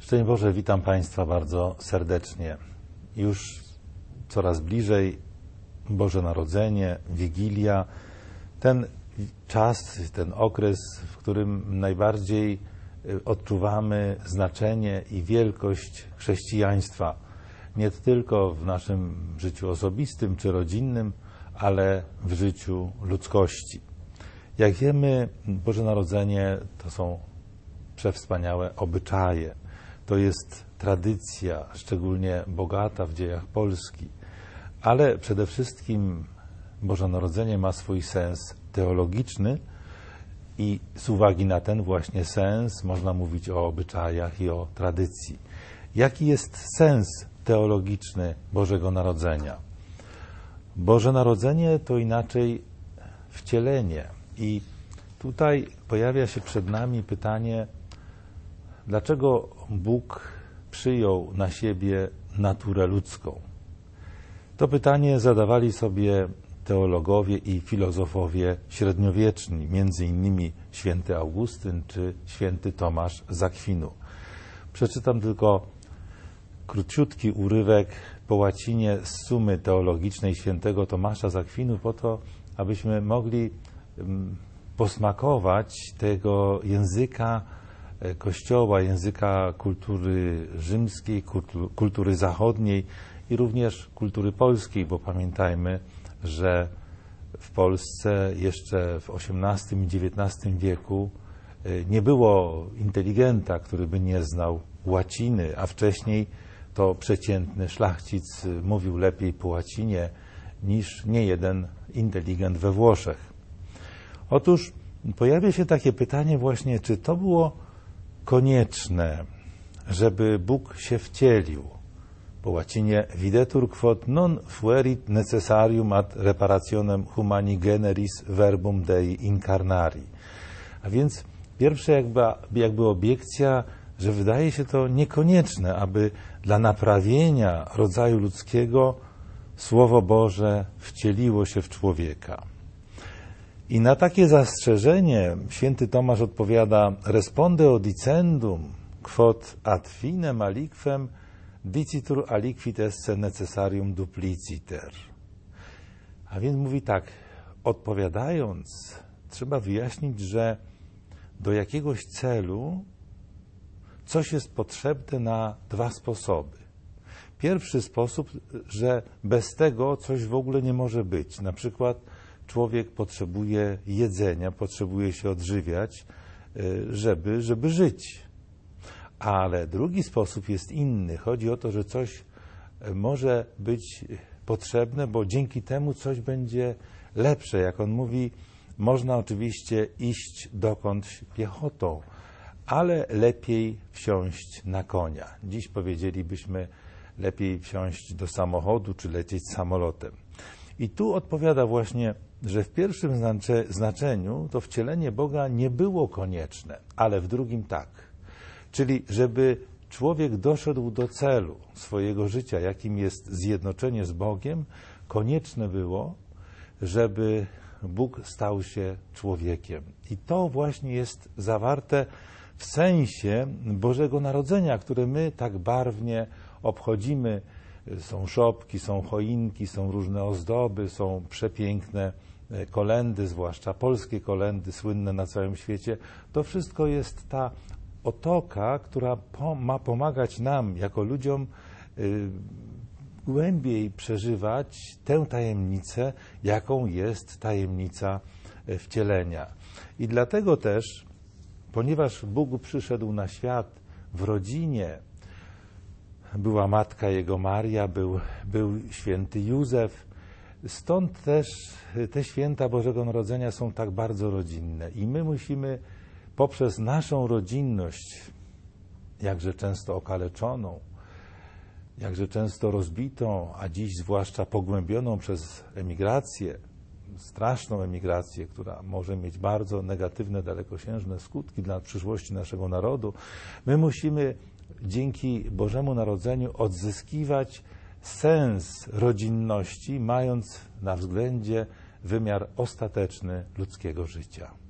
Szczęść Boże, witam Państwa bardzo serdecznie. Już coraz bliżej Boże Narodzenie, Wigilia, ten czas, ten okres, w którym najbardziej odczuwamy znaczenie i wielkość chrześcijaństwa. Nie tylko w naszym życiu osobistym czy rodzinnym, ale w życiu ludzkości. Jak wiemy, Boże Narodzenie to są przewspaniałe obyczaje. To jest tradycja, szczególnie bogata w dziejach Polski. Ale przede wszystkim Boże Narodzenie ma swój sens teologiczny i z uwagi na ten właśnie sens można mówić o obyczajach i o tradycji. Jaki jest sens teologiczny Bożego Narodzenia? Boże Narodzenie to inaczej wcielenie. I tutaj pojawia się przed nami pytanie, dlaczego Bóg przyjął na siebie naturę ludzką? To pytanie zadawali sobie teologowie i filozofowie średniowieczni, między innymi święty Augustyn czy święty Tomasz z Akwinu. Przeczytam tylko króciutki urywek po łacinie z Sumy Teologicznej świętego Tomasza z Akwinu po to, abyśmy mogli posmakować tego języka Kościoła, języka kultury rzymskiej, kultury zachodniej i również kultury polskiej, bo pamiętajmy, że w Polsce jeszcze w XVIII i XIX wieku nie było inteligenta, który by nie znał łaciny, a wcześniej to przeciętny szlachcic mówił lepiej po łacinie niż niejeden inteligent we Włoszech. Otóż pojawia się takie pytanie właśnie, czy to było konieczne, żeby Bóg się wcielił. Po łacinie videtur quod non fuerit necessarium ad reparationem humani generis verbum Dei incarnari. A więc pierwsza jakby obiekcja, że wydaje się to niekonieczne, aby dla naprawienia rodzaju ludzkiego Słowo Boże wcieliło się w człowieka. I na takie zastrzeżenie święty Tomasz odpowiada: responde dicendum quod ad finem aliquem dicitur aliquid esse necessarium dupliciter. A więc mówi tak, odpowiadając, trzeba wyjaśnić, że do jakiegoś celu coś jest potrzebne na dwa sposoby. Pierwszy sposób, że bez tego coś w ogóle nie może być. Na przykład człowiek potrzebuje jedzenia, potrzebuje się odżywiać, żeby żyć. Ale drugi sposób jest inny. Chodzi o to, że coś może być potrzebne, bo dzięki temu coś będzie lepsze. Jak on mówi, można oczywiście iść dokądś piechotą, ale lepiej wsiąść na konia. Dziś powiedzielibyśmy, lepiej wsiąść do samochodu czy lecieć samolotem. I tu odpowiada właśnie, że w pierwszym znaczeniu to wcielenie Boga nie było konieczne, ale w drugim tak. Czyli żeby człowiek doszedł do celu swojego życia, jakim jest zjednoczenie z Bogiem, konieczne było, żeby Bóg stał się człowiekiem. I to właśnie jest zawarte w sensie Bożego Narodzenia, które my tak barwnie obchodzimy. Są szopki, są choinki, są różne ozdoby, są przepiękne kolędy, zwłaszcza polskie kolędy, słynne na całym świecie. To wszystko jest ta otoka, która ma pomagać nam, jako ludziom, głębiej przeżywać tę tajemnicę, jaką jest tajemnica wcielenia. I dlatego też, ponieważ Bóg przyszedł na świat w rodzinie, była matka Jego Maria, był święty Józef, stąd też te święta Bożego Narodzenia są tak bardzo rodzinne. I my musimy poprzez naszą rodzinność, jakże często okaleczoną, jakże często rozbitą, a dziś zwłaszcza pogłębioną przez emigrację, straszną emigrację, która może mieć bardzo negatywne, dalekosiężne skutki dla przyszłości naszego narodu, my musimy dzięki Bożemu Narodzeniu odzyskiwać sens rodzinności, mając na względzie wymiar ostateczny ludzkiego życia.